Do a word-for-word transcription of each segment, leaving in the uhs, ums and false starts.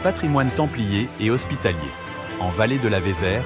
patrimoine templier et hospitalier, en Vallée de la Vézère,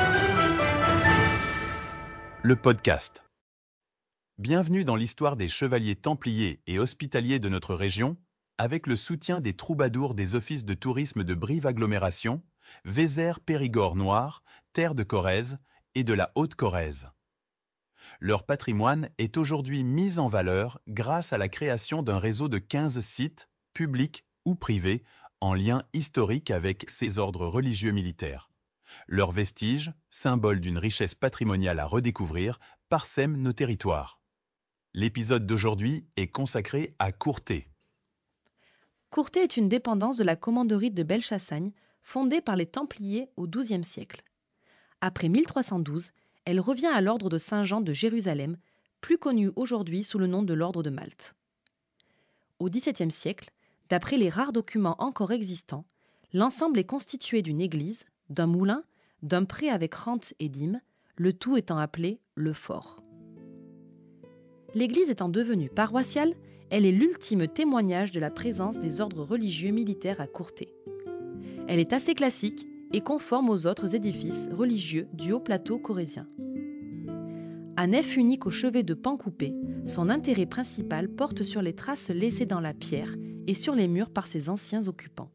le podcast. Bienvenue dans l'histoire des chevaliers templiers et hospitaliers de notre région, avec le soutien des troubadours des offices de tourisme de Brive-Agglomération, Vézère-Périgord-Noire, Terre de Corrèze et de la Haute-Corrèze. Leur patrimoine est aujourd'hui mis en valeur grâce à la création d'un réseau de quinze sites, publics ou privés, en lien historique avec ces ordres religieux militaires. Leurs vestiges, symboles d'une richesse patrimoniale à redécouvrir, parsèment nos territoires. L'épisode d'aujourd'hui est consacré à Courtet. Courtet est une dépendance de la commanderie de Belchassagne, fondée par les Templiers au douzième siècle. Après mille trois cent douze, elle revient à l'ordre de Saint-Jean de Jérusalem, plus connu aujourd'hui sous le nom de l'ordre de Malte. Au dix-septième siècle, d'après les rares documents encore existants, l'ensemble est constitué d'une église, d'un moulin, d'un pré avec rente et dîmes, le tout étant appelé le fort. L'église étant devenue paroissiale, elle est l'ultime témoignage de la présence des ordres religieux militaires à Courtet. Elle est assez classique et conforme aux autres édifices religieux du haut plateau corrézien. À nef unique au chevet de pan coupé, son intérêt principal porte sur les traces laissées dans la pierre et sur les murs par ses anciens occupants.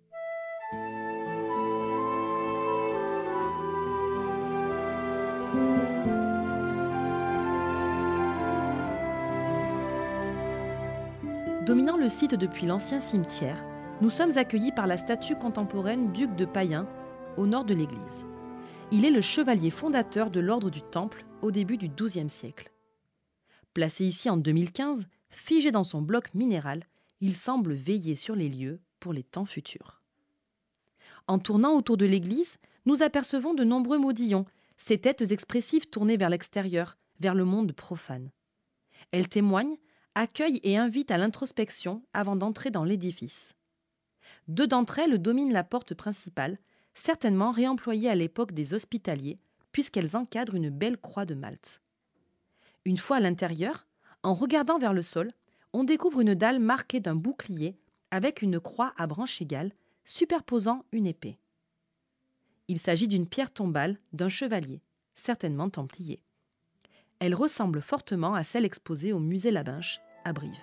Dominant le site depuis l'ancien cimetière, nous sommes accueillis par la statue contemporaine duc de Payen, au nord de l'église. Il est le chevalier fondateur de l'ordre du Temple au début du douzième siècle. Placé ici en deux mille quinze, figé dans son bloc minéral, il semble veiller sur les lieux pour les temps futurs. En tournant autour de l'église, nous apercevons de nombreux modillons, ces têtes expressives tournées vers l'extérieur, vers le monde profane. Elles témoignent, accueillent et invitent à l'introspection avant d'entrer dans l'édifice. Deux d'entre elles dominent la porte principale, certainement réemployée à l'époque des hospitaliers, puisqu'elles encadrent une belle croix de Malte. Une fois à l'intérieur, en regardant vers le sol, on découvre une dalle marquée d'un bouclier avec une croix à branches égales, superposant une épée. Il s'agit d'une pierre tombale d'un chevalier, certainement templier. Elle ressemble fortement à celle exposée au musée Labinche, à Brive.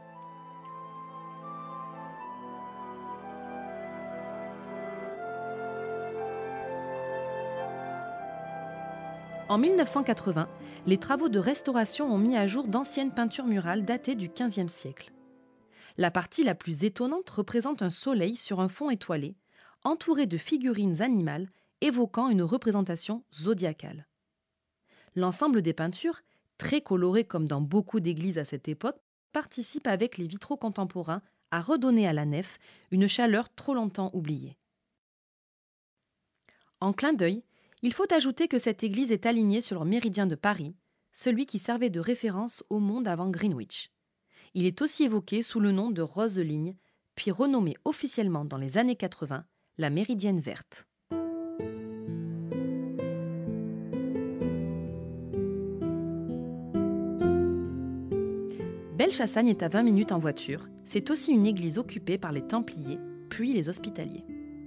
En mille neuf cent quatre-vingts, les travaux de restauration ont mis à jour d'anciennes peintures murales datées du quinzième siècle. La partie la plus étonnante représente un soleil sur un fond étoilé, entouré de figurines animales évoquant une représentation zodiacale. L'ensemble des peintures, très colorées comme dans beaucoup d'églises à cette époque, participe avec les vitraux contemporains à redonner à la nef une chaleur trop longtemps oubliée. En clin d'œil, il faut ajouter que cette église est alignée sur le méridien de Paris, celui qui servait de référence au monde avant Greenwich. Il est aussi évoqué sous le nom de Roseligne, puis renommé officiellement dans les années quatre-vingts la Méridienne verte. Belchassagne est à vingt minutes en voiture. C'est aussi une église occupée par les Templiers, puis les Hospitaliers.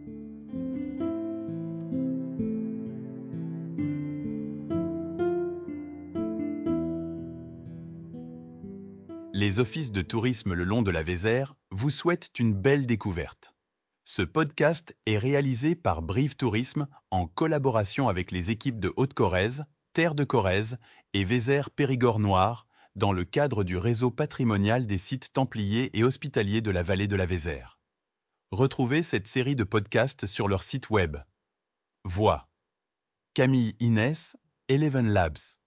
Les offices de tourisme le long de la Vézère vous souhaitent une belle découverte. Ce podcast est réalisé par Brive Tourisme en collaboration avec les équipes de Haute-Corrèze, Terre de Corrèze et Vézère-Périgord-Noire dans le cadre du réseau patrimonial des sites templiers et hospitaliers de la Vallée de la Vézère. Retrouvez cette série de podcasts sur leur site web. Voix. Camille Inès, Eleven Labs.